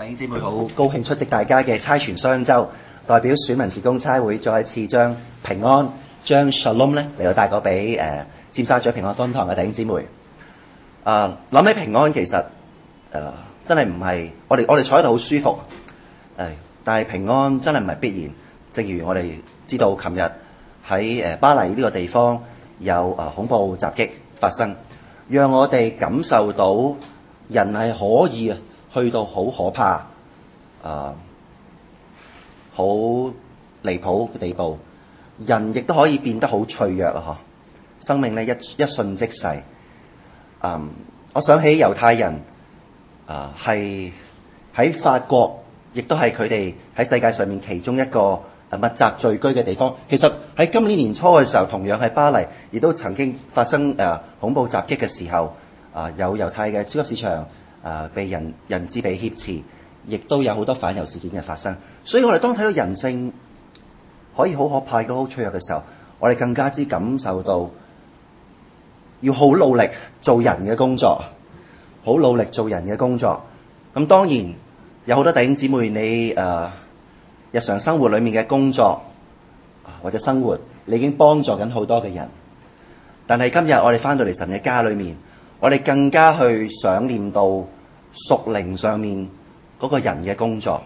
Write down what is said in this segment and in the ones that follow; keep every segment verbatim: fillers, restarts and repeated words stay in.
弟兄姊妹，好高興出席大家嘅差傳雙週，代表選民事工差會再一次將平安、將 Shalom 咧嚟到帶過俾誒尖沙咀平安分堂嘅弟兄姊妹。啊、呃，諗起平安其實誒、呃、真係唔係我哋我哋坐喺度好舒服，誒、呃，但係平安真係唔係必然。正如我哋知道，琴日喺誒巴黎呢個地方有誒、呃、恐怖襲擊發生，讓我哋感受到人係可以啊去到好可怕、啊好離譜嘅地步，人亦都可以變得好脆弱啊！嗬，生命咧一一瞬即逝。嗯，我想起猶太人啊，係喺法國，亦都係佢哋喺世界上面其中一個密集聚居嘅地方。其實喺今年年初嘅時候，同樣喺巴黎，亦都曾經發生誒、啊、恐怖襲擊嘅時候，啊有猶太嘅超級市場啊被人人質被挾持，亦都有好多反猶事件嘅發生。所以我哋當睇到人性可以好可怕、都好脆弱嘅時候，我哋更加之感受到要好努力做人嘅工作，好努力做人嘅工作。咁當然有好多弟兄姊妹，你誒、呃、日常生活裏面嘅工作或者生活，你已經幫助緊好多嘅人。但係今日我哋翻到嚟神嘅家裏面，我哋更加去想念到屬靈上面嗰個人嘅工作。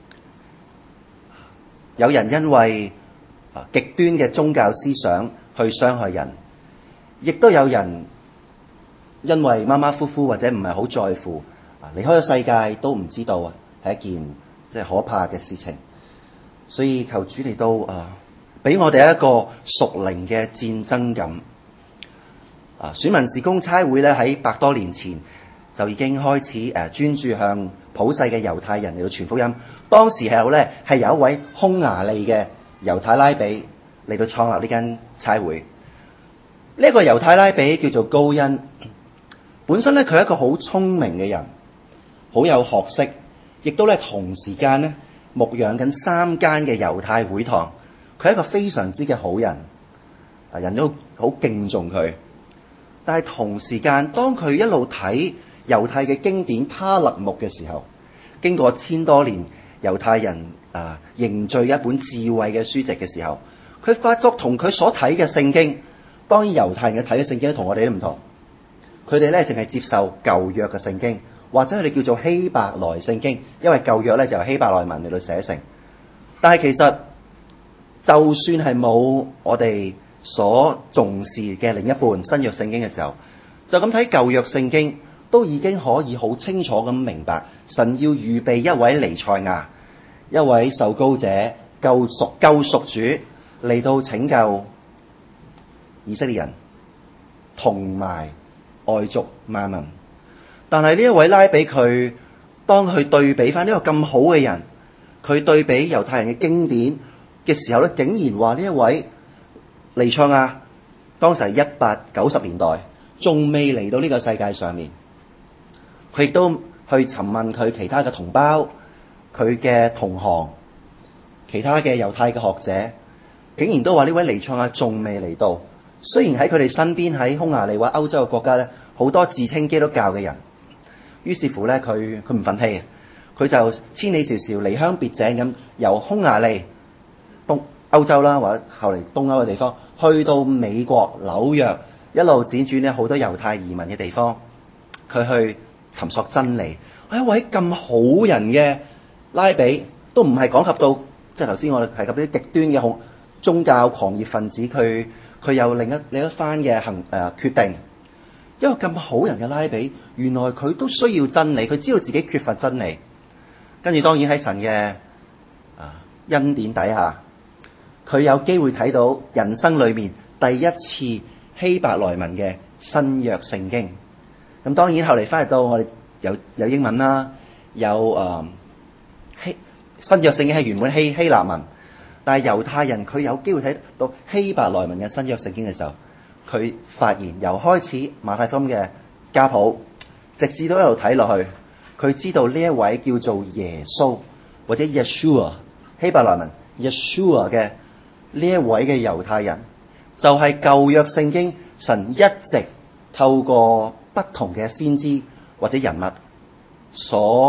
有人因為啊極端嘅宗教思想去傷害人，亦都有人因為馬馬虎虎或者唔係好在乎啊離開咗世界都唔知道啊，係一件即係可怕嘅事情。所以求主嚟到啊，俾我哋一個屬靈嘅戰爭感。啊，選民事工差會咧喺百多年前就已經開始誒專注向普世嘅猶太人嚟到傳福音。當時係有咧係有一位匈牙利嘅猶太拉比嚟到創立呢間差會。呢、這、一個猶太拉比叫做高恩，本身咧佢係一個好聰明嘅人，好有學識，亦都咧同時間咧牧養緊三間嘅猶太會堂。佢係一個非常之嘅好人，啊人都好敬重佢。但係同時間，當佢一路睇猶太嘅經典他勒木嘅時候，經過千多年猶太人啊凝聚一本智慧嘅書籍嘅時候，佢發覺同佢所睇嘅聖經，當然猶太人嘅睇嘅聖經同我哋都唔同。佢哋咧淨係接受舊約嘅聖經，或者佢哋叫做希伯來聖經，因為舊約咧就由希伯來文嚟到寫成。但係其實就算係冇我哋所重視嘅另一半新約聖經嘅時候，就咁睇舊約聖經，都已經可以好清楚咁明白，神要預備一位彌賽亞，一位受膏者、救贖救贖主嚟到拯救以色列人同埋外族萬民。但係呢一位拉比佢當佢對比翻呢個咁好嘅人，佢對比猶太人嘅經典嘅時候咧，竟然話呢一位彌賽亞當時係一八九十年代，仲未嚟到呢個世界上面。佢亦都去詢問佢其他嘅同胞、佢嘅同行、其他嘅猶太嘅學者，竟然都話呢位彌賽亞仲未嚟到。雖然喺佢哋身邊喺匈牙利或歐洲嘅國家咧，好多自稱基督教嘅人。於是乎咧，佢佢唔忿氣，佢就千里迢迢離鄉別井咁，由匈牙利東歐洲啦，或者後嚟東歐嘅地方，去到美國紐約，一路輾轉咧好多猶太移民嘅地方，佢去尋索真理。一位咁好人嘅拉比，都唔係講及到即係頭先我哋提及啲極端嘅恐宗教狂熱分子，佢佢有另一另一番嘅行誒、呃、決定。一個咁好人嘅拉比，原來佢都需要真理，佢知道自己缺乏真理。跟住當然喺神嘅啊恩典底下，佢有機會睇到人生裏面第一次希伯來文嘅新約聖經。咁當然後嚟翻嚟到我哋有有英文啦，有誒希新約聖經係原本希希臘文，但係猶太人佢有機會睇到希伯來文嘅新約聖經嘅時候，佢發現由開始馬太福音嘅家譜，直至到一路睇落去，佢知道呢一位叫做耶穌或者 Yeshua 希伯來文 Yeshua 嘅呢一位嘅猶太人，就係舊約聖經神一直透過不同嘅先知或者人物所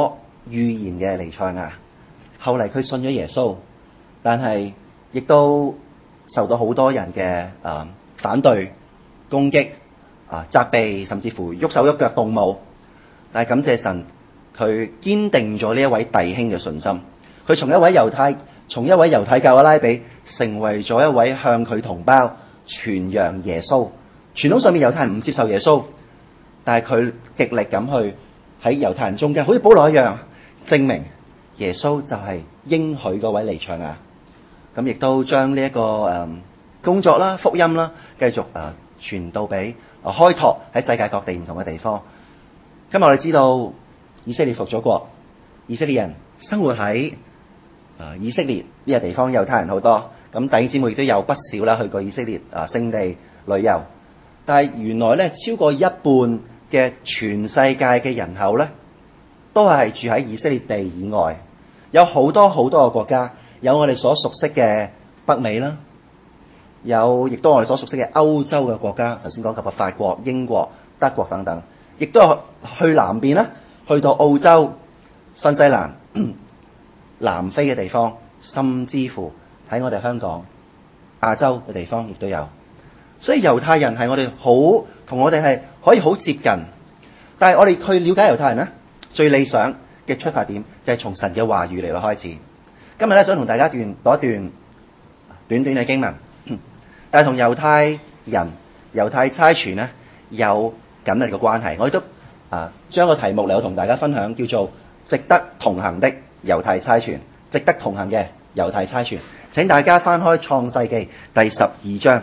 預言嘅彌賽亞。後嚟佢信咗耶穌，但係亦都受到好多人嘅啊反對、攻擊、啊責備，甚至乎喐手喐腳動武。但係感謝神，佢堅定咗呢一位弟兄嘅信心。佢從一位猶太，從一位猶太教嘅拉比，成為咗一位向佢同胞傳揚耶穌。傳統上面猶太人唔接受耶穌，但係佢極力咁去喺猶太人中間，好似保羅一樣，證明耶穌就係應許嗰位彌賽亞。咁亦都將呢一個誒工作啦、福音啦，繼續誒傳到俾開拓喺世界各地唔同嘅地方。今日我哋知道以色列復咗國，以色列人生活喺誒以色列呢個地方，猶太人好多。咁弟兄姊妹亦都有不少啦，去過以色列啊聖地旅遊。但係原來咧，超過一半嘅全世界嘅人口咧，都係住喺以色列地以外。有好多好多個國家，有我哋所熟悉嘅北美啦，有亦都我哋所熟悉嘅歐洲嘅國家。頭先講及嘅法國、英國、德國等等，亦都有去南邊啦，去到澳洲、新西蘭、南非嘅地方，甚至乎喺我哋香港、亞洲嘅地方亦都有。所以猶太人係我哋好同我哋係可以好接近，但係我哋去了解猶太人咧，最理想嘅出發點就係從神嘅話語嚟到開始。今日咧想同大家段讀一段短短嘅經文，但係同猶太人、猶太差傳咧有緊密嘅關係。我亦都啊將個題目嚟到同大家分享，叫做值得同行的猶太差傳。值得同行嘅猶太差傳，請大家翻開創世記第十二章。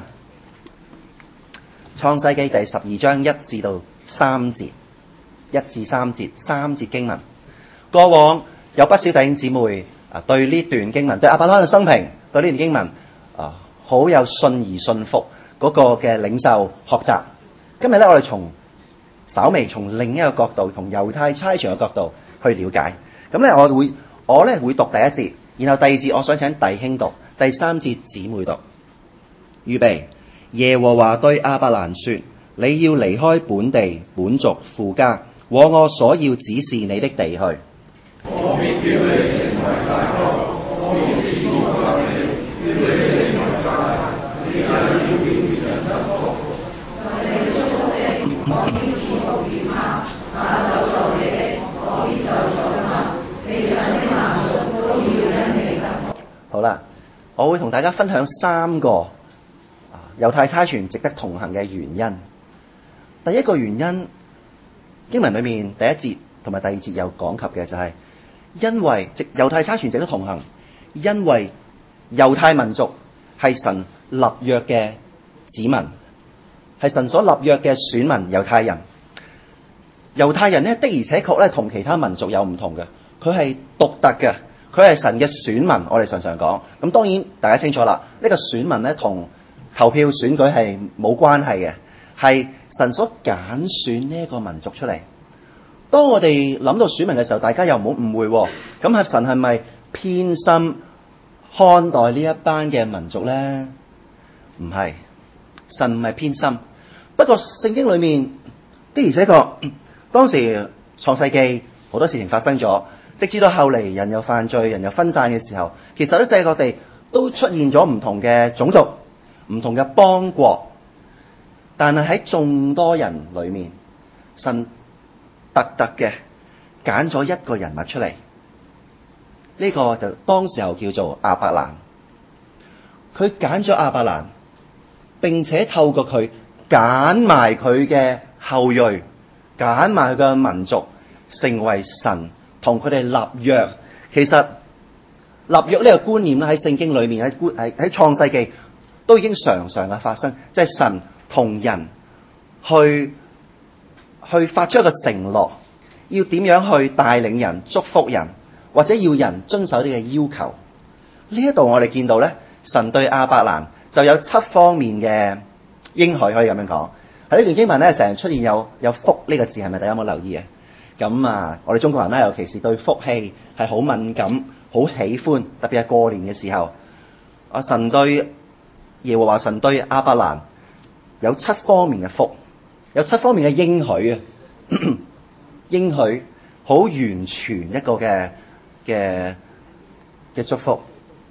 創世記第十二章一至到三節，一至三節，三節經文。過往有不少弟兄姊妹啊，對呢段經文，對亞伯拉罕嘅生平，對呢段經文啊，好有信而信服嗰個嘅領袖學習。今日咧，我哋從稍微從另一個角度，從猶太差傳嘅角度去了解。咁咧，我會我咧會讀第一節，然後第二節我想請弟兄讀，第三節姊妹讀。預備。耶和華對亞伯蘭說：你要離開本地、本族、父家，往我所要指示你的地去。我必叫你成為大國，我要賜福給你，叫你的民加大，你也要叫人得福。你祝福的，我必賜福與他；那咒詛你的，我必咒詛他。地上的萬族都要因你得福。好啦，我會同大家分享三個猶太差傳值得同行嘅原因。第一個原因，經文裏面第一節同埋第二節有講及嘅就係、是，因為猶太差傳值得同行，因為猶太民族係神立約嘅子民，係神所立約嘅選民。猶太人，猶太人呢的而且確咧同其他民族有唔同嘅，佢係獨特嘅，佢係神嘅選民。我哋常常講，咁當然大家清楚啦，呢、這個選民咧同投票選舉係冇關係嘅，係神所揀選呢一個民族出嚟。當我哋諗到選民嘅時候，大家又唔好誤會，咁係神係咪偏心看待呢一班嘅民族咧？唔係，神唔係偏心。不過聖經裏面的而且確，當時創世記好多事情發生咗，直至到後嚟人又犯罪，人又分散嘅時候，其實喺世界各地都出現咗唔同嘅種族。唔同嘅邦國，但係喺眾多人裏面，神特特嘅揀咗一個人物出嚟，呢、這個就當時候叫做亞伯蘭。佢揀咗亞伯蘭，並且透過佢揀埋佢嘅後裔，揀埋佢嘅民族，成為神同佢哋立約。其實立約呢個觀念咧喺聖經裏面，喺喺喺創世記都已經常常嘅發生，即係神同人去去發出一個承諾，要點樣去帶領人、祝福人，或者要人遵守呢個要求。呢一度我哋見到咧，神對亞伯蘭就有七方面嘅應許，可以咁樣講。喺呢段經文咧，成日出現有有福呢個字，係咪大家有冇留意啊？咁啊，我哋中國人咧，尤其是對福氣係好敏感、好喜歡，特別係過年嘅時候，啊神對耶和華神對亞伯蘭有七方面嘅福，有七方面嘅應許啊，應許好好完全一個嘅嘅嘅祝福。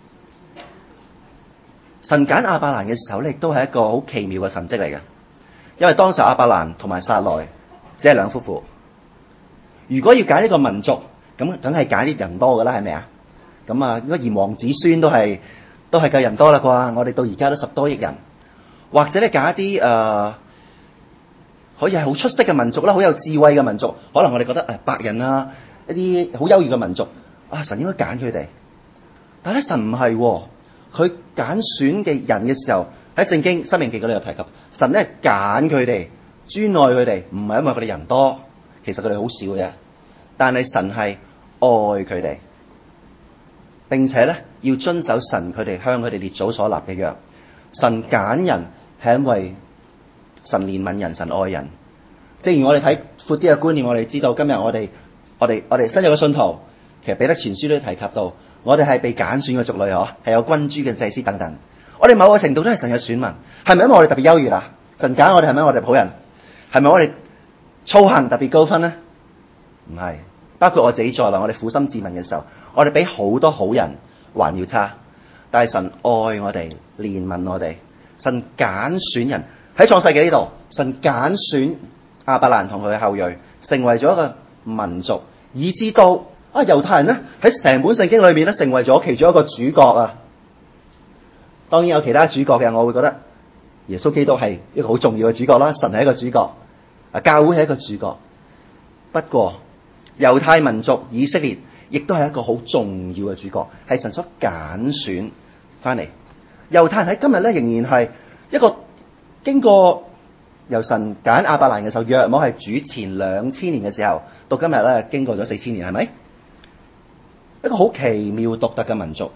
神揀亞伯蘭嘅時候咧，亦都係一個好奇妙嘅神蹟嚟嘅，因為當時亞伯蘭同埋撒萊只係兩夫婦。如果要揀一個民族，咁梗係揀啲人多噶啦，係咪啊？咁啊，應該炎黃子孫都係都係夠人多啦啩？我哋到而家都十多億人，或者咧揀一啲誒、呃、可以係好出色嘅民族啦，好有智慧嘅民族。可能我哋覺得誒白人啊，一啲好優越嘅民族啊，神應該揀佢哋。但係咧，神唔係喎。佢揀選嘅人嘅時候，喺聖經申命記嗰度有提及，神咧揀佢哋，專愛佢哋，唔係因為佢哋人多，其實佢哋好少嘅，但係神係愛佢哋，並且咧要遵守神佢哋向佢哋列祖所立嘅約。神揀人係因為神憐憫人，神愛人。正如我哋睇闊啲嘅觀念，我哋知道今日我哋我哋我哋新約嘅信徒，其實彼得前書都提及到。我哋係被揀選嘅族類，嗬，係有君主嘅祭司等等。我哋某個程度都係神嘅選民，係咪因為我哋特別優越啊？神揀我哋係咪因為我哋好人？係咪我哋操行特別高分呢？唔係，包括我自己在內，我哋苦心自問嘅時候，我哋比好多好人還要差。但係神愛我哋，憐憫我哋，神揀選人喺創世紀呢度，神揀選亞伯蘭同佢嘅後裔，成為咗一個民族，以至到。啊！猶太人咧喺成本聖經裏面咧，成為咗其中一個主角啊！當然有其他主角嘅，我會覺得耶穌基督係一個好重要嘅主角啦，神係一個主角，啊教會係一個主角。不過猶太民族以色列亦都係一個好重要嘅主角，係神所揀選翻嚟。猶太人喺今日咧仍然係一個經過由神揀亞伯蘭嘅時候，約莫係主前兩千年嘅時候，到今日咧經過咗四千年，係咪？一個好奇妙獨特嘅民族，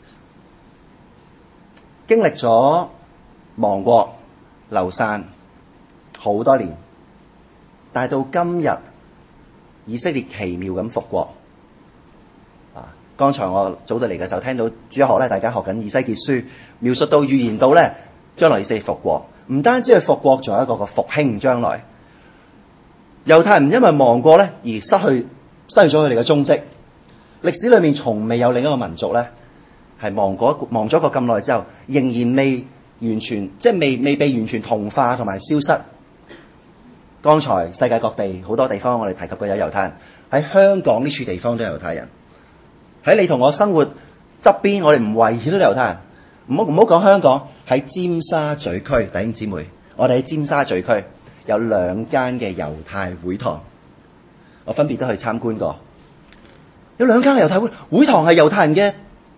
經歷咗亡國流散好多年，但係到今日以色列奇妙咁復國。啊！剛才我早到嚟嘅時候聽到主學咧，大家學緊以西結書，描述到預言到咧將來以色列復國，唔單止係復國，仲有一個個復興將來。猶太人因為亡國咧而失去失去咗佢哋嘅蹤跡。歷史裏面從未有另一個民族咧係亡過亡咗個咁耐之後，仍然未完全即係未未被完全同化同埋消失。剛才世界各地好多地方我哋提及過有猶太人，喺香港呢處地方都有猶太人。喺你同我生活側邊，我哋唔圍繞都有猶太人。唔好唔好講香港，喺尖沙咀區，弟兄姊妹，我哋喺尖沙咀區有兩間嘅猶太會堂，我分別都去參觀過。有兩間猶太會會堂係猶太人嘅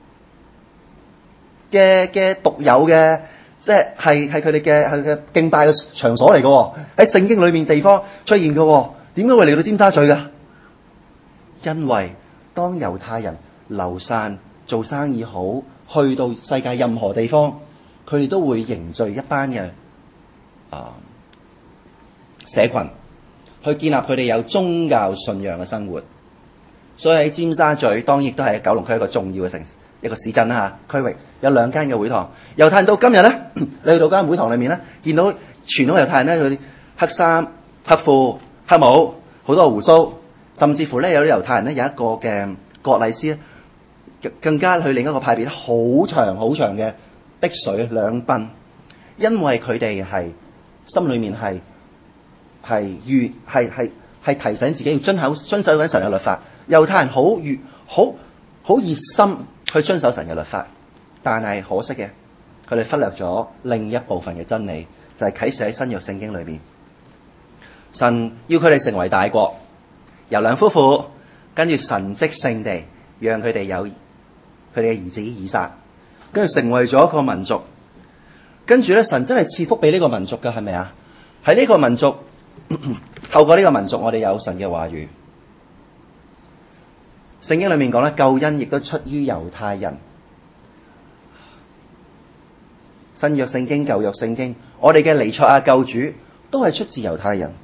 嘅嘅獨有嘅，即係係係佢哋嘅係嘅敬拜嘅場所嚟嘅，喺聖經裏面地方出現嘅。點解會嚟到尖沙咀㗎？因為當猶太人流散做生意好，去到世界任何地方，佢哋都會凝聚一班嘅啊社群，去建立佢哋有宗教信仰嘅生活。所以喺尖沙咀，當然亦都係九龍區一個重要嘅城市，一個市鎮啦嚇，區域有兩間嘅會堂。猶太人到今日咧，你去到間會堂裏面咧，見到傳統猶太人咧，佢啲黑衫、黑褲、黑帽，好多鬍鬚，甚至乎咧有啲猶太人咧有一個嘅割禮師咧，更加去另一個派別，好長好長嘅滴水兩鬢，因為佢哋係心裏面係係願係係係提醒自己要遵守遵守緊神嘅律法。猶太人好熱好好熱心去遵守神嘅律法，但係可惜嘅，佢哋忽略咗另一部分嘅真理，就係啟示喺新約聖經裏面，神要佢哋成為大國，由兩夫婦跟住神蹟聖地，讓佢哋有佢哋嘅兒子以撒，跟住成為咗一個民族。跟住咧，神真係賜福俾呢個民族㗎，係咪啊？喺呢個民族透過呢個民族，我哋有神嘅話語。聖經裏面講咧，救恩亦都出於猶太人。新約聖經、舊約聖經，我哋嘅彌賽亞救主都係出自猶太人。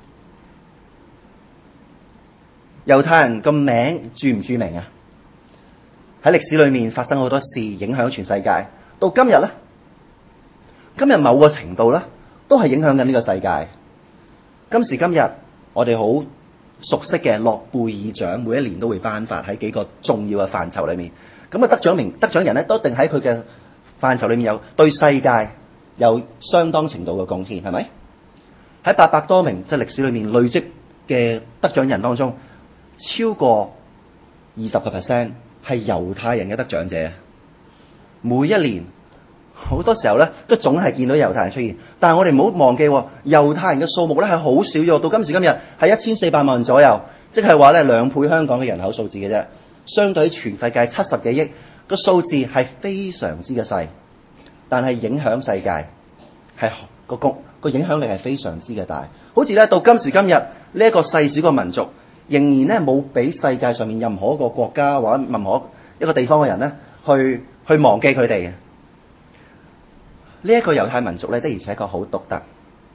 猶太人個名著唔著名啊？喺歷史裏面發生好多事，影響全世界。到今日咧，今日某個程度咧，都係影響緊呢個世界。今時今日，我哋好熟悉嘅諾貝爾獎，每一年都會頒發喺幾個重要嘅範疇裏面。咁啊，得獎名得獎人咧，都一定喺佢嘅範疇裏面有對世界有相當程度嘅貢獻，係咪？喺八百多名即係歷史裏面累積嘅得獎人當中，超過二十個 percent 係猶太人嘅得獎者。每一年好多時候咧，都總係見到猶太人出現。但係我哋唔好忘記，猶太人嘅數目咧係好少咗，到今時今日係一千四百萬左右，即係話咧兩倍香港嘅人口數字嘅啫。相對於全世界七十幾億個數字係非常之嘅細，但係影響世界係個個個影響力係非常之嘅大。好似咧到今時今日呢一個細小個民族，仍然咧冇俾世界上面任何一個國家或者任何一個地方嘅人咧去去忘記佢哋嘅。呢一個猶太民族咧的而且確好獨特，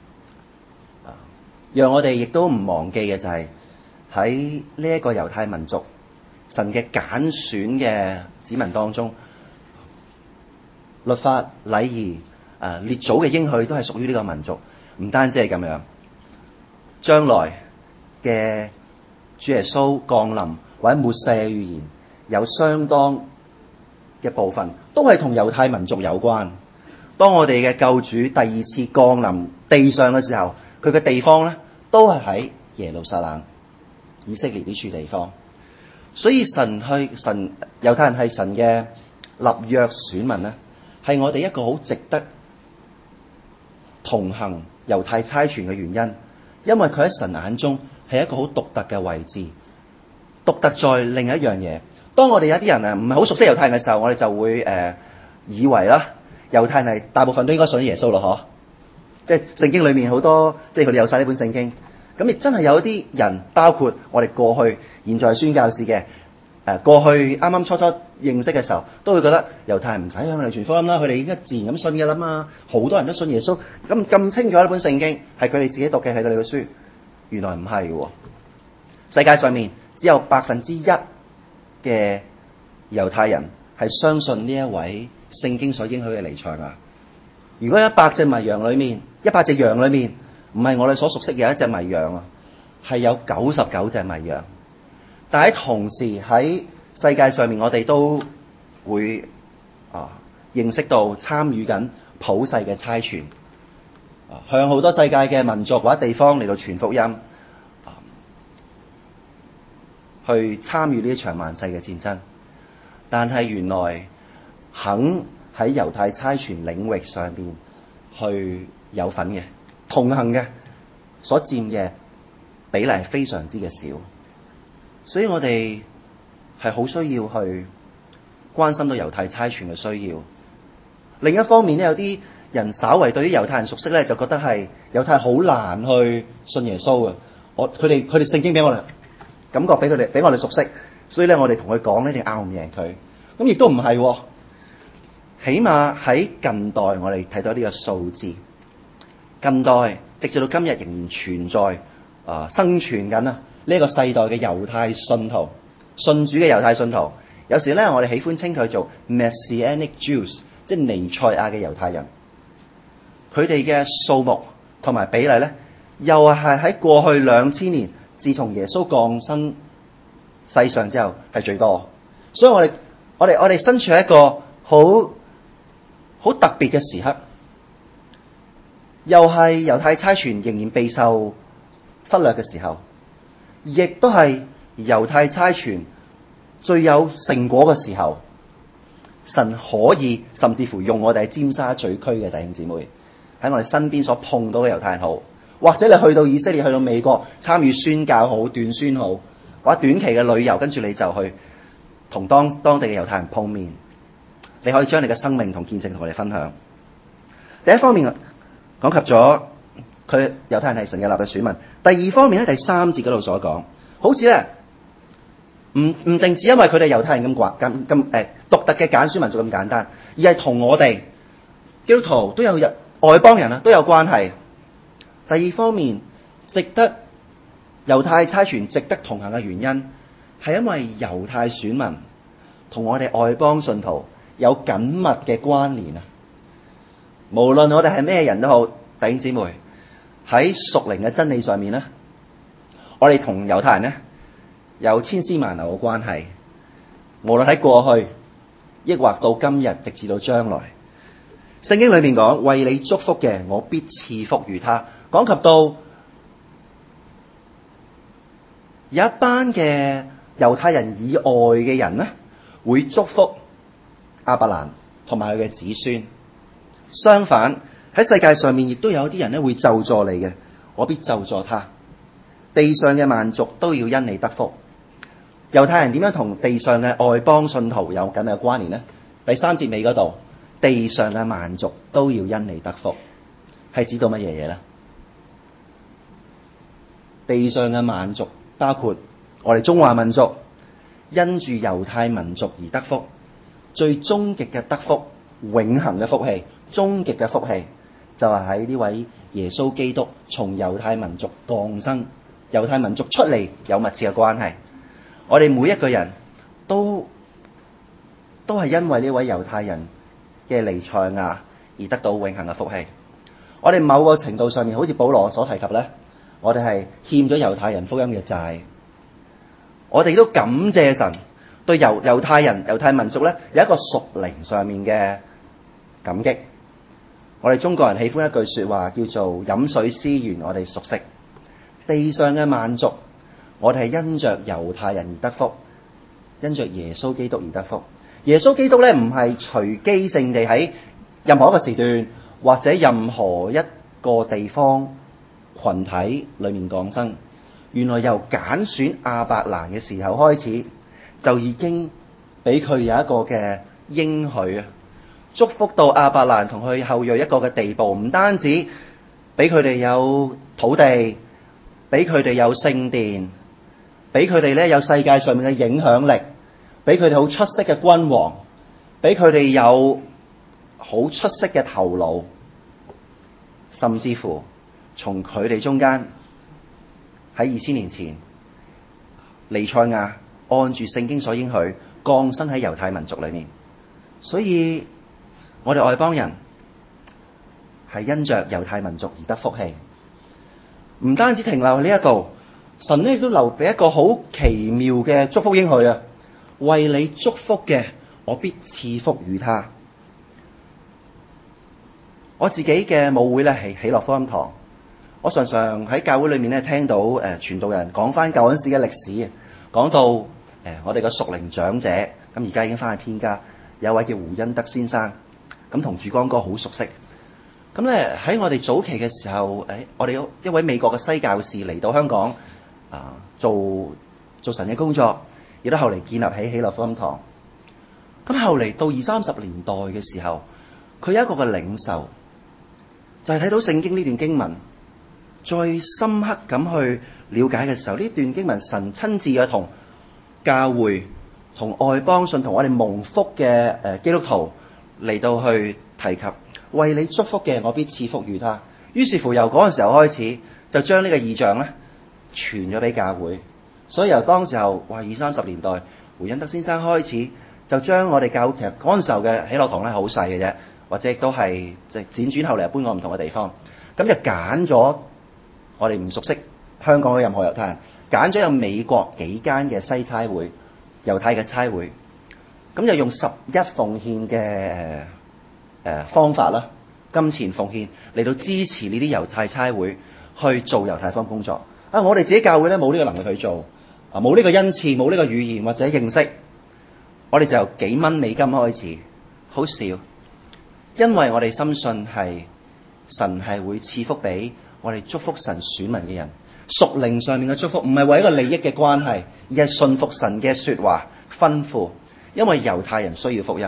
讓我哋亦都唔忘記嘅就係喺呢一個猶太民族神嘅揀選嘅子民當中，律法禮儀誒列祖嘅應許都係屬於呢個民族。唔單止係咁樣，將來嘅主耶穌降臨或者末世嘅預言有相當嘅部分都係同猶太民族有關。當我哋嘅救主第二次降臨地上嘅時候，佢嘅地方咧都係喺耶路撒冷、以色列呢處地方。所以神去神猶太人係神嘅立約選民咧，係我哋一個好值得同行猶太差傳嘅原因，因為佢喺神眼中係一個好獨特嘅位置。獨特在另一樣嘢，當我哋有啲人啊唔係好熟悉猶太人嘅時候，我哋就會誒、呃、以為啦，猶太人係大部分都應該信耶穌咯，嗬？即係聖經裏面好多，即係佢哋有晒呢本聖經。咁亦真係有一啲人，包括我哋過去、現在宣教士嘅誒，過去啱啱初初認識嘅時候，都會覺得猶太人唔使向佢哋傳福音啦，佢哋應該自然咁信嘅啦嘛。好多人都信耶穌，咁咁清楚呢本聖經係佢哋自己讀嘅，係佢哋嘅書。原來唔係喎，世界上面只有百分之一嘅猶太人係相信呢一位聖經所應許嘅彌賽亞。如果一百隻迷羊裏面，一百隻羊裏面，唔係我哋所熟悉嘅一隻迷羊啊，係有九十九隻迷羊。但係同時喺世界上面，我哋都會啊認識到參與緊普世嘅差傳，啊向好多世界嘅民族或者地方嚟到傳福音，啊去參與呢一場萬世嘅戰爭。但係原來肯喺猶太差傳領域上邊去有份嘅同行嘅所佔嘅比例係非常之嘅少，所以我哋係好需要去關心到猶太差傳嘅需要。另一方面咧，有啲人稍為對於猶太人熟悉咧，就覺得係猶太好難去信耶穌啊！我佢哋佢哋聖經俾我哋感覺，俾佢哋俾我哋熟悉，所以咧我哋同佢講咧，你拗唔贏佢。咁亦都唔係喎，起碼喺近代我哋睇到呢個數字，近代直至到今日仍然存在啊、呃、生存緊啊呢一個世代嘅猶太信徒，信主嘅猶太信徒，有時咧我哋喜歡稱佢做 Messianic Jews， 即係彌賽亞嘅猶太人。佢哋嘅數目同埋比例咧，又係喺過去兩千年，自從耶穌降生世上之後係最多。所以我哋我哋我哋身處喺一個好好特別嘅時刻，又係猶太差傳仍然備受忽略嘅時候，亦都係猶太差傳最有成果嘅時候。神可以甚至乎用我哋喺尖沙咀區嘅弟兄姊妹喺我哋身邊所碰到嘅猶太人好，或者你去到以色列、去到美國參與宣教好、短宣好，或者短期嘅旅遊，跟住你就去同當當地嘅猶太人碰面，你可以將你嘅生命同見證同我哋分享。第一方面講及咗佢猶太人係神嘅立嘅選民，第二方面咧，第三節嗰度所講，好似咧唔唔淨止因為佢哋猶太人咁寡咁咁誒獨特嘅揀選民族咁簡單，而係同我哋基督徒都有日外邦人啊都有關係。第二方面，值得猶太差傳值得同行嘅原因，係因為猶太選民同我哋外邦信徒有緊密嘅關聯啊！無論我哋係咩人都好，弟兄姊妹喺屬靈嘅真理上面咧， 我哋同猶太人呢有千絲萬縷嘅關係，無論喺過去，抑或到今日，直至到將來。聖經裏面講，為你祝福嘅，我必賜福於他。講及到有一班嘅猶太人以外嘅人呢，會祝福亞伯蘭同埋佢嘅子孫。相反，喺世界上面亦都有啲人呢會咒詛你嘅，我必咒詛他。地上嘅萬族都要因你得福。猶太人點樣同地上嘅外邦信徒有咁嘅關聯呢？第三節尾嗰度，地上嘅萬族都要因你得福，係指到乜嘢嘢呢？地上嘅萬族包括我哋中華民族，因住猶太民族而得福。最終極嘅得福，永恆嘅福氣，終極嘅福氣就係喺呢位耶穌基督從猶太民族降生，猶太民族出嚟有密切嘅關係。我哋每一個人都都係因為呢位猶太人嘅彌賽亞而得到永恆嘅福氣。我哋某個程度上面，好似保羅所提及呢，我哋係欠咗猶太人福音嘅債。我哋都感謝神對猶猶太人、猶太民族呢有一個屬靈上面嘅感激。我哋中國人喜歡一句說話叫做飲水思源，我哋熟悉。地上嘅萬族，我哋係因着猶太人而得福，因着耶穌基督而得福。耶穌基督咧唔係隨機性地喺任何一個時段或者任何一個地方群體裏面降生。原來由揀選亞伯蘭嘅時候開始，就已經俾佢有一個嘅應許啊，祝福到亞伯蘭同佢後裔一個嘅地步。唔單止俾佢哋有土地，俾佢哋有聖殿，俾佢哋咧有世界上面嘅影響力，俾佢哋好出色嘅君王，俾佢哋有好出色嘅頭腦，甚至乎從佢哋中間喺二千年前，彌賽亞按住聖經所應許降生喺猶太民族裏面。所以我哋外邦人係因着猶太民族而得福氣。唔單止停留喺呢一度，神呢亦都留俾一個好奇妙嘅祝福應許啊！為你祝福嘅，我必賜福與他。我自己嘅母會咧係喜樂福音堂，我常常喺教會裏面咧聽到誒傳道人講翻舊陣時嘅歷史，講到誒我哋嘅屬靈長者，咁而家已經翻去天家，有位叫胡恩德先生，咁同曙光哥好熟悉。咁咧喺我哋早期嘅時候，誒我哋有一位美國嘅西教士嚟到香港啊，做做神嘅工作，亦都後嚟建立起喜樂福音堂。咁後嚟到二三十年代嘅時候，佢有一個嘅領受，就係睇到聖經呢段經文，再深刻咁去了解嘅時候，呢段經文神親自嘅同教會、同外邦信、同我哋蒙福嘅誒基督徒嚟到去提及。為你祝福嘅，我必賜福與他。於是乎，由嗰陣時候開始，就將呢個異象咧傳咗俾教會。所以由當時候，哇二三十年代，胡恩德先生開始，就將我哋教會，其實嗰陣時候嘅喜樂堂咧好細嘅啫，或者亦都係即係輾轉後嚟搬過唔同嘅地方。咁就揀咗我哋唔熟悉香港嘅任何猶太人，揀咗有美國幾間嘅西差會、猶太嘅差會，咁就用十一奉獻嘅誒方法啦，金錢奉獻嚟到支持呢啲猶太差會去做猶太方工作。啊，我哋自己教會咧冇呢個能力去做，啊冇呢個恩賜，冇呢個語言或者認識，我哋就由幾蚊美金開始，好少，因為我哋深信係神係會賜福俾我哋祝福神選民嘅人。屬靈上面嘅祝福唔係為一個利益嘅關係，而係信服神嘅說話吩咐，因為猶太人需要福音。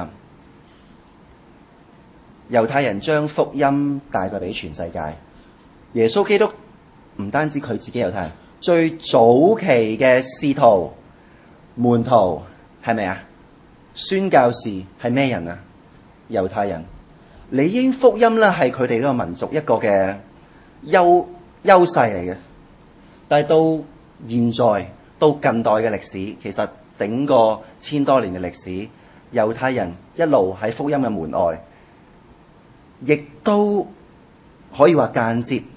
猶太人將福音帶過俾全世界。耶穌基督唔單止佢自己猶太人，最早期嘅使徒門徒係咪啊？宣教士係咩人啊？猶太人。理應福音咧係佢哋呢個民族一個嘅優優勢嚟嘅。但係到現在到近代嘅歷史，其實整個千多年嘅歷史，猶太人一路喺福音嘅門外，亦都可以話間接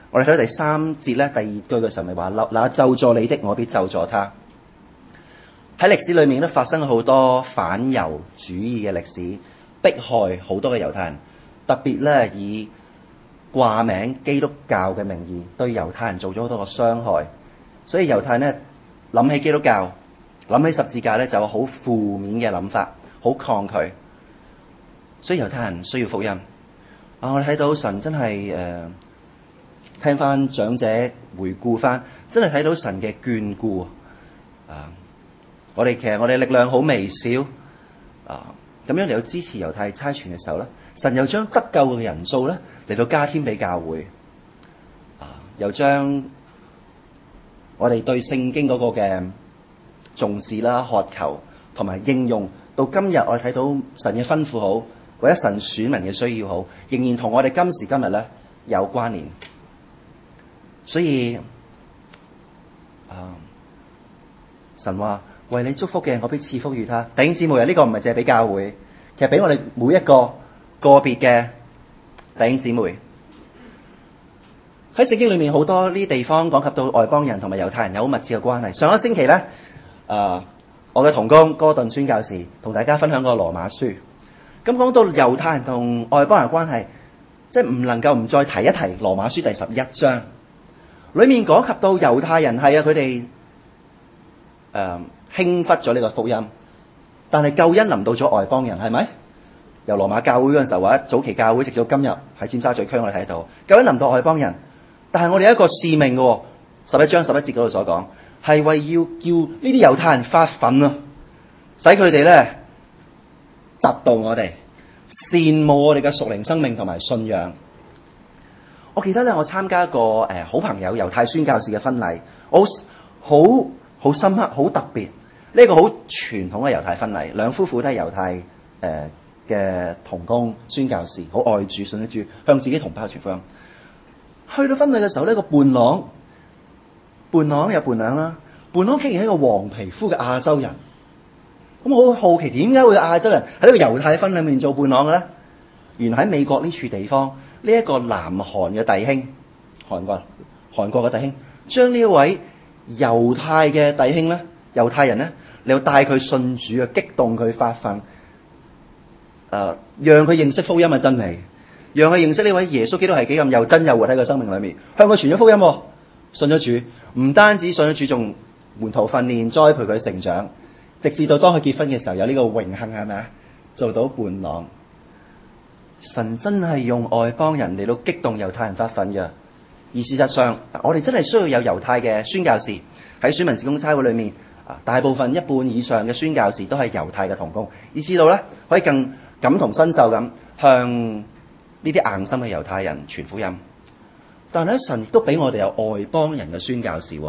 我哋睇到第三節咧，第二句嘅時候咪話：那咒詛你的，我必咒詛他。喺歷史裏面都發生好多反猶主義嘅歷史，迫害好多嘅猶太人，特別咧以掛名基督教嘅名義對猶太人做咗好多嘅傷害，所以猶太人咧諗起基督教、諗起十字架咧就有好負面嘅諗法，好抗拒。所以猶太人需要福音。啊，我哋睇到神真係誒、呃，聽翻長者回顧翻，真係睇到神嘅眷顧啊！我哋其實我哋力量好微小啊，咁樣嚟到支持猶太差傳嘅時候咧，神又將得救嘅人數咧嚟到加添俾教會啊，又將我哋對聖經嗰個嘅重視啦、渴求同埋應用，到今日我哋睇到神嘅吩咐好，或者神選民嘅需要好，仍然同我哋今時今日咧有關聯。所以啊，神話為你祝福嘅，我必賜福與他。弟兄姊妹啊，呢個唔係淨係俾教會，其實俾我哋每一個個別嘅弟兄姊妹。喺聖經裏面好多呢啲地方講及到外邦人同埋猶太人有好密切嘅關係。上一星期咧，誒、呃，我嘅同工哥頓宣教士同大家分享過羅馬書。咁講到猶太人同外邦人關係，即係唔能夠唔再提一提羅馬書第十一章，裏面講及到猶太人係啊，佢哋誒輕忽咗呢個福音，但係救恩臨到咗外邦人，係咪？由羅馬教會嗰陣時候，或者早期教會直到今日喺尖沙咀區，我哋睇到救恩臨到外邦人，但係我哋有一個使命嘅，十一章十一節嗰度所講，係為要叫呢啲猶太人發憤啊，使佢哋咧嫉妒我哋，羨慕我哋嘅屬靈生命同埋信仰。我記得咧，我參加過誒、呃、好朋友猶太宣教士嘅婚禮，我好好好深刻、好特別。呢、這個好傳統嘅猶太婚禮，兩夫婦都係猶太誒嘅、呃、同工宣教士，好愛主、信得主，向自己同胞傳福音。去到婚禮嘅時候呢，個伴郎伴郎有伴娘啦，伴郎竟然係一個黃皮膚嘅亞洲人。咁我好好奇點解會有亞洲人喺呢個猶太婚禮裏面做伴郎嘅咧？原來喺美國呢處地方，呢、這、一個南韓嘅弟兄，韓國韓國嘅弟兄，將呢一位猶太嘅弟兄咧，猶太人咧，你要帶佢信主啊，激動佢發奮，誒、呃，讓佢認識福音嘅真理，讓佢認識呢位耶穌基督係幾咁又真又活喺佢生命裏面，向佢傳咗福音，信咗主，唔單止信咗主，仲門徒訓練、栽培佢成長。直至到當佢結婚嘅時候，有呢個榮幸係咪啊？做到伴郎，神真係用外邦人嚟到激動猶太人發奮嘅。而事實上，我哋真係需要有猶太嘅宣教士喺選民事工差會裏面啊，大部分一半以上嘅宣教士都係猶太嘅同工，以至到咧可以更感同身受咁向呢啲硬心嘅猶太人傳福音。但係咧，神亦都俾我哋有外邦人嘅宣教士。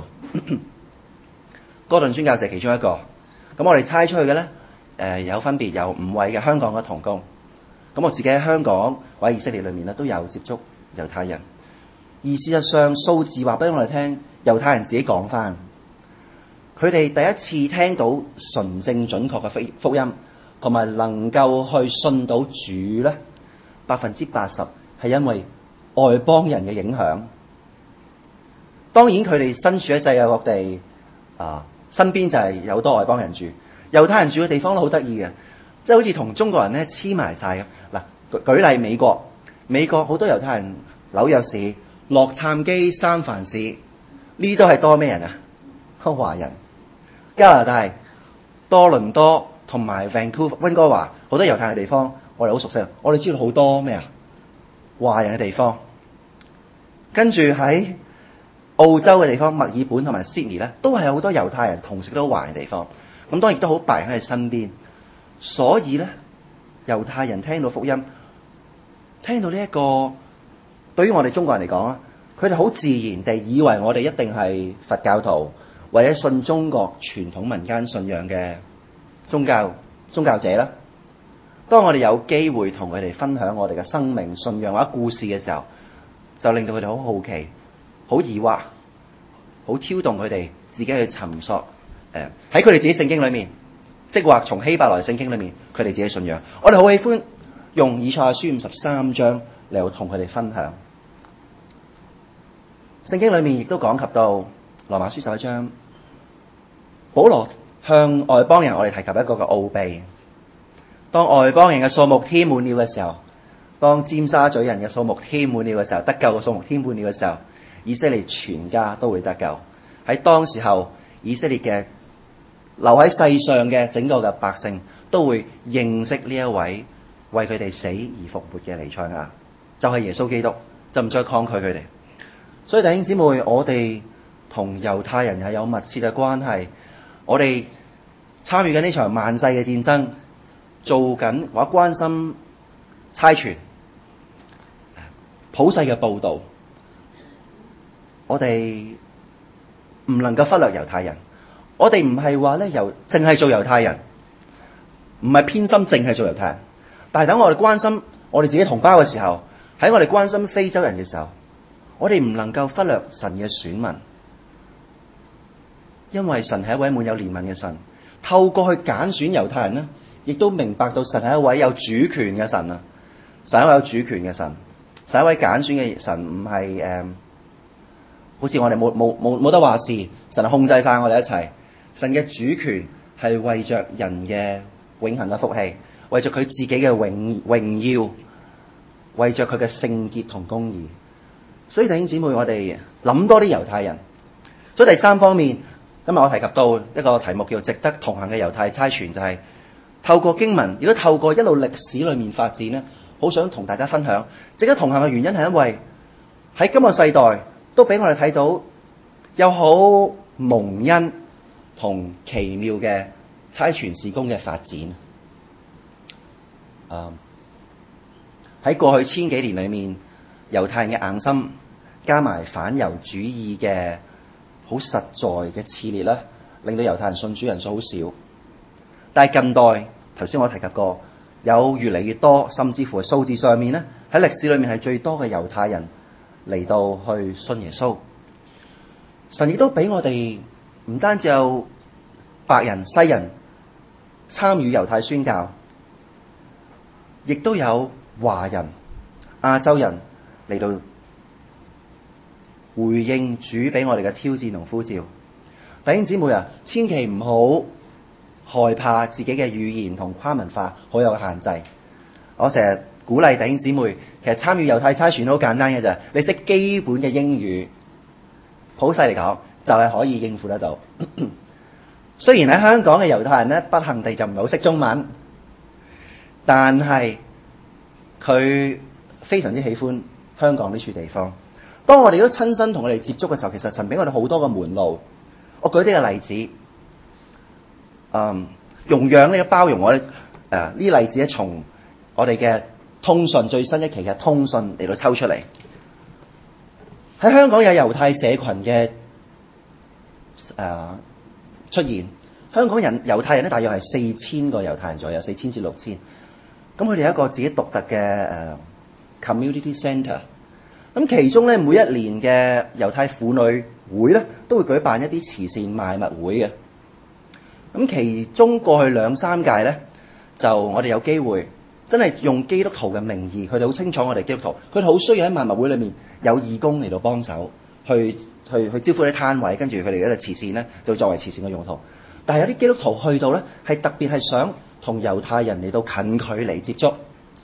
哥頓宣教士係其中一個。咁我哋猜出去嘅咧，誒、呃、有分別有五位嘅香港嘅同工。咁我自己喺香港或者以色列裏面咧都有接觸猶太人。而事實上數字話俾我哋聽，猶太人自己講翻，佢哋第一次聽到純正準確嘅福音，同埋能夠去信到主咧，百分之八十係因為外邦人嘅影響。當然佢哋身處喺世界各地啊。身邊就係有多外邦人住，猶太人住嘅地方都好得意嘅，即係好似同中國人咧黐埋晒咁。嗱，舉例美國，美國好多猶太人，紐約市、洛杉磯、三藩市，呢啲都係多咩人啊？多華人。加拿大多倫多同埋 Vancouver 溫哥華，好多猶太人嘅地方，我哋好熟悉。我哋知道好多咩啊？華人嘅地方。跟住喺澳洲嘅地方，墨爾本同埋 Sydney 咧，都係有好多猶太人，同時都好華人嘅地方。咁當然亦都好白喺佢身邊。所以咧，猶太人聽到福音，聽到呢、這、一個，對於我哋中國人嚟講啊，佢哋好自然地以為我哋一定係佛教徒，或者信中國傳統民間信仰嘅宗教宗教者啦。當我哋有機會同佢哋分享我哋嘅生命、信仰或者故事嘅時候，就令到佢哋好好奇。好疑惑，好挑動佢哋自己去尋索。誒喺佢哋自己聖經裏面，即係話從希伯來聖經裏面，佢哋自己信仰。我哋好喜歡用以賽亞書五十三章嚟同佢哋分享。 聖經裏面亦都講及到羅馬書十一章，保羅向外邦人我哋提及一個嘅奧秘。當外邦人嘅數目添滿了嘅時候，當尖沙咀人嘅數目添滿了嘅時候，得救嘅數目添滿了嘅時候，以色列全家都會得救。喺當時候，以色列嘅留喺世上嘅整個嘅百姓都會認識呢一位為佢哋死而復活嘅彌賽亞，就係耶穌基督，就唔再抗拒佢哋。所以弟兄姊妹，我哋同猶太人係有密切嘅關係，我哋參與緊呢場萬世嘅戰爭，做緊或者關心差傳普世嘅報導，我哋唔能夠忽略猶太人。我哋唔係話咧由淨係做猶太人，唔係偏心淨係做猶太人。但係等我哋關心我哋自己同胞嘅時候，喺我哋關心非洲人嘅時候，我哋唔能夠忽略神嘅選民，因為神係一位滿有憐憫嘅神。透過去揀選猶太人呢，亦都明白到神係一位有主權嘅神啊！神係一位有主權嘅神，神係一位揀選嘅神，唔係誒，好似我哋冇冇冇冇得話事，神係控制晒我哋一齊。神嘅主權係為着人嘅永恆嘅福氣，為着佢自己嘅榮榮耀，為着佢嘅聖潔同公義。所以弟兄姊妹，我哋諗多啲猶太人。所以第三方面，今日我提及到一個題目叫值得同行嘅猶太差傳，就係、是、透過經文，亦都透過一路歷史裏面發展呢，好想同大家分享值得同行嘅原因，係因為喺今個世代都俾我哋睇到有好蒙恩同奇妙嘅差傳事工嘅發展。啊、喺過去千幾年裏面，猶太人嘅硬心加埋反猶主義嘅好實在嘅熾烈啦，令到猶太人信主人數好少。但係近代，頭先我提及過，有越嚟越多，甚至乎係數字上面咧，喺歷史裏面係最多嘅猶太人嚟到去信耶穌。神亦都俾我哋唔單止有白人、西人參與猶太宣教，亦都有華人、亞洲人嚟到回應主俾我哋嘅挑戰同呼召。弟兄姊妹啊，千祈唔好害怕自己嘅語言同跨文化好有限制。我成日鼓勵弟兄姊妹，其實參與猶太差傳好簡單嘅啫，你識基本嘅英語，普世嚟講就係可以應付得到。雖然喺香港嘅猶太人咧，不幸地就唔係好識中文，但係佢非常之喜歡香港呢處地方。當我哋都親身同佢哋接觸嘅時候，其實神俾我哋好多個門路。我舉啲嘅例子，嗯，容讓呢個包容我哋誒呢啲例子咧，從我哋嘅通訊最新一期嘅通訊嚟到抽出嚟。喺香港有猶太社群嘅誒、呃、出現，香港人猶太人咧大約係四千個猶太人左右，四千至六千。咁佢哋有一個自己獨特嘅誒、呃、community centre。咁其中咧，每一年嘅猶太婦女會咧，都會舉辦一啲慈善賣物會嘅。咁其中過去兩三屆咧，就我哋有機會真係用基督徒嘅名義，佢哋好清楚我哋基督徒，佢哋好需要喺賣物會裏面有義工嚟到幫手，去去去招呼啲攤位，跟住佢哋嘅慈善咧就作為慈善嘅用途。但係有啲基督徒去到咧，係特別係想同猶太人嚟到近距離接觸。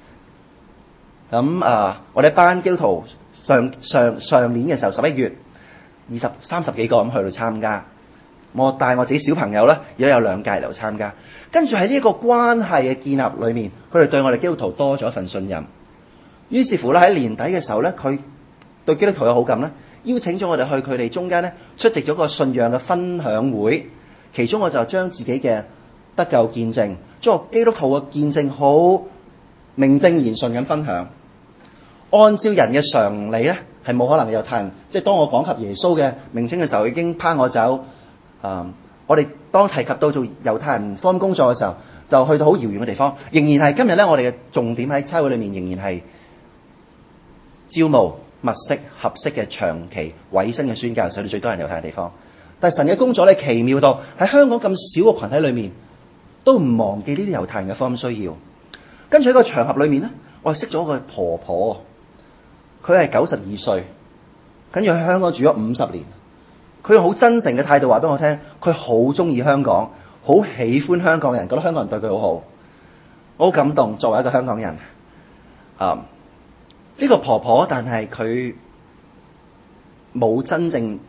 咁啊，我哋班基督徒上上上年嘅時候，十一月二十三十幾個咁去到參加，我帶我自己小朋友咧，亦都有兩屆嚟參加。跟住喺呢一個關係嘅建立裏面，佢哋對我哋基督徒多咗一份信任。於是乎咧，喺年底嘅時候咧，佢對基督徒有好感咧，邀請咗我哋去佢哋中間咧出席咗個信仰嘅分享會。其中我就將自己嘅得救見證，將基督徒嘅見證好名正言順咁分享。按照人嘅常理咧，係冇可能有猶太人，即係當我講及耶穌嘅名稱嘅時候，已經拋我走。啊、嗯，我哋當提及到做猶太人福音工作嘅時候，就去到好遙遠嘅地方。仍然係今日咧，我哋嘅重點喺差會裏面，仍然係招募物色合適嘅長期委身嘅宣教士，去到最多人猶太嘅地方。但係神嘅工作咧，奇妙到喺香港咁少個群體裏面，都唔忘記呢啲猶太人嘅福音需要。跟住喺個場合裏面咧，我係識咗個婆婆。佢係九十二歲， 跟住喺香港住咗五十年，佢用好真誠嘅態度話俾我聽，佢好中意香港，好喜歡香港人，覺得香港人對佢好好，我好感動。作為一個香港人，啊，呢個婆婆，但係佢冇真正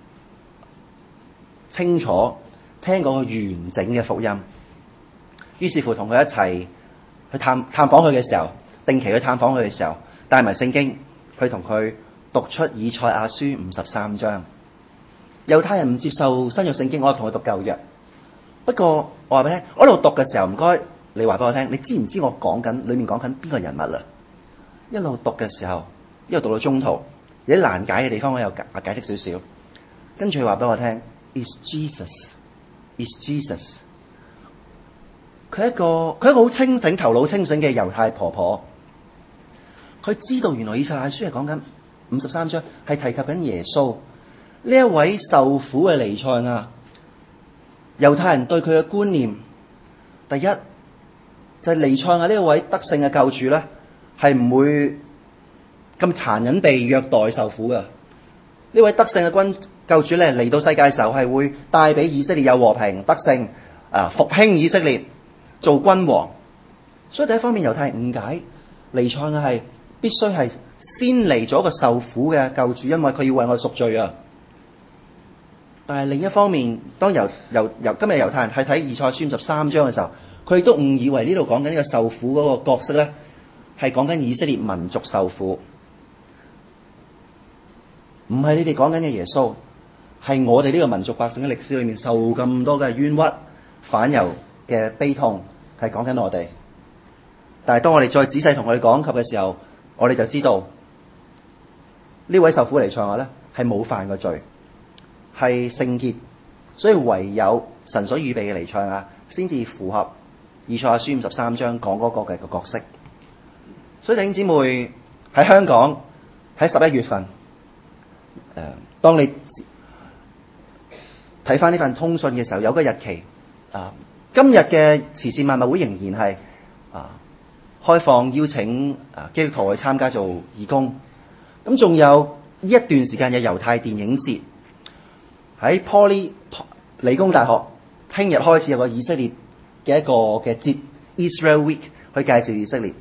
清楚聽過個完整嘅福音，於是乎同佢一齊去探探訪佢嘅時候，定期去探訪佢嘅時候，帶埋聖經，佢同佢讀出以賽亞書五十三章。猶太人唔接受新約聖經，我同佢讀舊約。不過我話俾你聽，我喺度讀嘅時候，唔該你話俾我聽，你知唔知我講緊裏面講緊邊個人物啦？一路讀嘅時候，一路讀到中途，有啲難解嘅地方，我又解解釋少少。跟住佢話俾我聽 ，Is Jesus，Is Jesus。佢係一個佢係一個好清醒、頭腦清醒嘅猶太婆婆。佢知道原來以賽亞書係講緊五十三章，係提及緊耶穌呢一位受苦嘅彌賽亞。猶太人對佢嘅觀念，第一就係彌賽亞呢一位得勝嘅救主咧，係唔會咁殘忍被虐待受苦嘅。呢位得勝嘅君救主咧，嚟到世界嘅時候係會帶俾以色列有和平得勝啊，復興以色列做君王。所以第一方面，猶太人誤解彌賽亞係必須係先嚟咗一個受苦嘅救主，因為佢要為我哋贖罪啊。但係另一方面，當由由由今日猶太人係睇以賽亞書五十三章嘅時候，佢亦都誤以為呢度講緊呢個受苦嗰個角色咧，係講緊以色列民族受苦，唔係你哋講緊嘅耶穌，係我哋呢個民族百姓嘅歷史裏面受咁多嘅冤屈、反猶嘅悲痛，係講緊我哋。但係當我哋再仔細同我哋講及嘅時候，我哋就知道呢位受苦彌賽亞咧係冇犯過罪，係聖潔，所以唯有神所預備嘅彌賽亞先至符合以賽亞書五十三章講嗰個嘅個角色。所以弟兄姊妹喺香港喺十一月份，誒、呃，當你睇翻呢份通訊嘅時候，有個日期啊，今日嘅慈善萬物會仍然係啊開放邀請啊基督徒去參加做義工。咁仲有呢一段時間有猶太電影節喺 Poly 理工大學，聽日開始有個以色列嘅一個嘅節 Israel Week 去介紹以色列。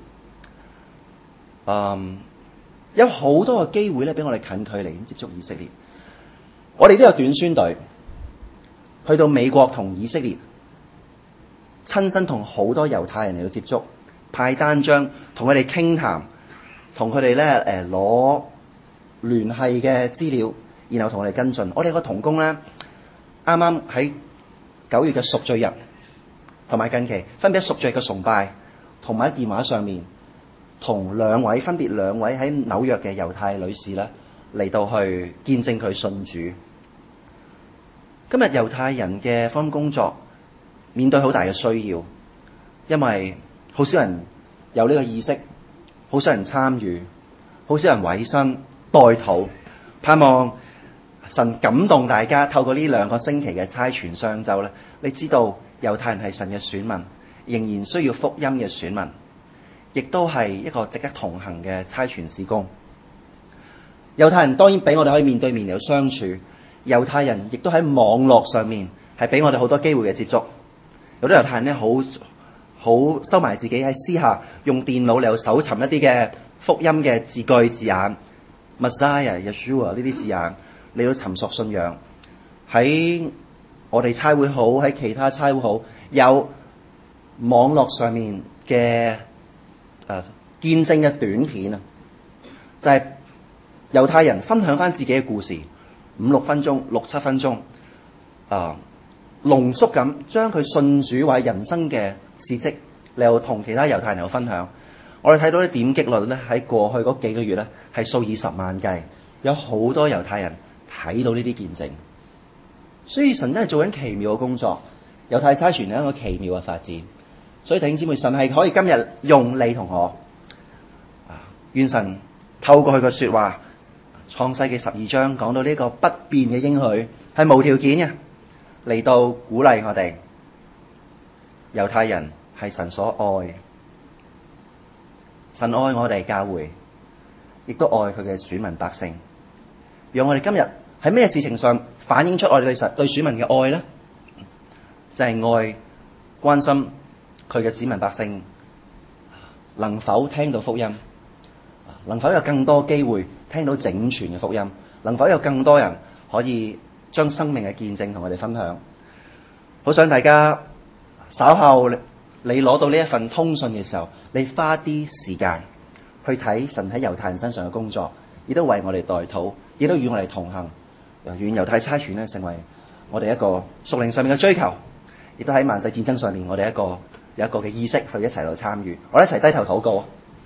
嗯，有好多嘅機會咧，俾我哋近距離接觸以色列。我哋都有短宣隊去到美國同以色列，親身同好多猶太人嚟到接觸，派單張同佢哋傾談，同佢哋咧誒攞聯繫嘅資料，然後同我哋跟進。我哋個同工咧，啱啱喺九月嘅贖罪日，同埋近期分別贖罪嘅崇拜，同埋喺電話上面同兩位分別兩位喺紐約嘅猶太女士咧嚟到去見證佢信主。今日猶太人嘅福音工作面對好大嘅需要，因為好少人有呢個意識，好少人參與，好少人委身代禱，盼望神感動大家透過呢兩個星期嘅差傳雙週咧，你知道猶太人係神嘅選民，仍然需要福音嘅選民，亦都係一個值得同行嘅差傳事工。猶太人當然俾我哋可以面對面嚟相處，猶太人亦都喺網絡上面係俾我哋好多機會嘅接觸。有啲猶太人咧好好收埋自己喺私下用電腦嚟到搜尋一啲嘅福音嘅字句字眼 Messiah、Yeshua 呢啲字眼嚟到尋索信仰。喺我哋差會好，喺其他差會好，有網絡上面嘅誒、呃、見證嘅短片啊，就係、是、猶太人分享翻自己嘅故事，五六分鐘、六七分鐘啊。呃濃縮咁將佢信主或人生嘅事蹟，你又同其他猶太人有分享。我哋睇到啲點擊率咧，喺過去嗰幾個月咧係數以十萬計，有好多猶太人睇到呢啲見證。所以神真係做緊奇妙嘅工作，猶太差傳係一個奇妙嘅發展。所以弟兄姊妹，神係可以今日用你同我啊，願神透過佢嘅說話，創世記十二章講到呢個不變嘅應許係無條件嘅，嚟到鼓勵我哋。猶太人係神所愛，神愛我哋教會，亦都愛佢嘅選民百姓。 讓我哋今日喺咩事情上反映出我哋對神對選民嘅愛呢？就係、是、愛關心佢嘅子民百姓能否聽到福音，能否有更多機會聽到整全嘅福音，能否有更多人可以將生命嘅見證同我哋分享。好想大家稍後你攞到呢一份通訊嘅時候，你花啲時間去睇神喺猶太人身上嘅工作，亦都為我哋代禱，亦都與我哋同行，願猶太差傳咧成為我哋一個屬靈上面嘅追求，亦都喺萬世戰爭上面我哋一個有一個嘅意識去一齊嚟參與。我哋一齊低頭禱告。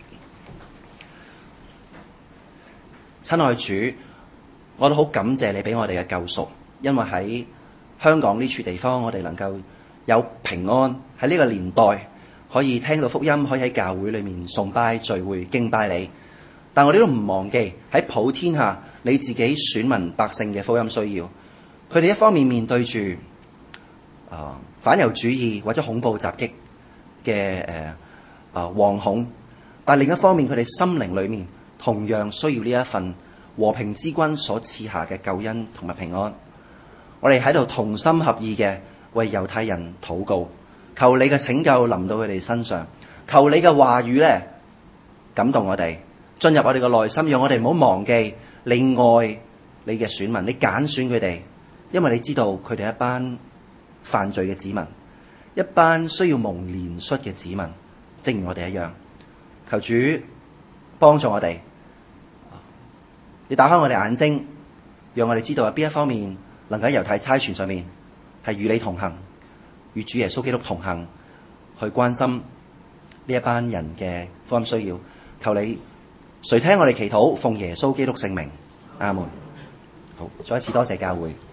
親愛主，我都好感謝你俾我哋嘅救贖，因為喺香港呢處地方，我哋能夠有平安，喺呢個年代可以聽到福音，可以喺教會裏面崇拜聚會敬拜你。但我哋都唔忘記喺普天下你自己選民百姓嘅福音需要。佢哋一方面面對住啊、呃、反猶主義或者恐怖襲擊嘅誒啊惶恐，但另一方面佢哋心靈裏面同樣需要呢一份和平之君所賜下嘅救恩同埋平安。我哋喺度同心合意嘅為猶太人禱告，求你嘅拯救臨到佢哋身上，求你嘅話語咧感動我哋，進入我哋嘅內心，讓我哋唔好忘記你愛你嘅選民，你揀選佢哋，因為你知道佢哋一班犯罪嘅子民，一班需要蒙憐恤嘅子民，正如我哋一樣。求主幫助我哋，你打開我哋眼睛，讓我哋知道喺邊一方面能夠喺猶太差傳上面係與你同行，與主耶穌基督同行，去關心呢一班人嘅福音需要。求你垂聽我哋祈禱，奉耶穌基督聖名，阿門。好，再一次多謝教會。